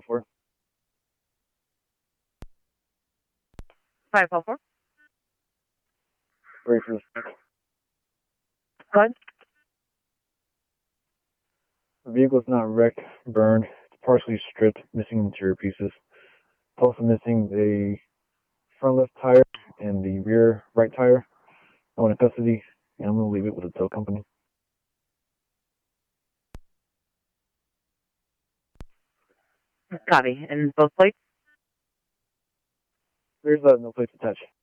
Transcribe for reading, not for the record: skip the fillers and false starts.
514. 514. Ready for the stick. Go ahead. The vehicle is not wrecked, burned. It's partially stripped, missing interior pieces. It's also missing the front left tire and the rear right tire. I want in custody, and I'm going to leave it with the tow company. Copy. And both plates? There's no plates attached.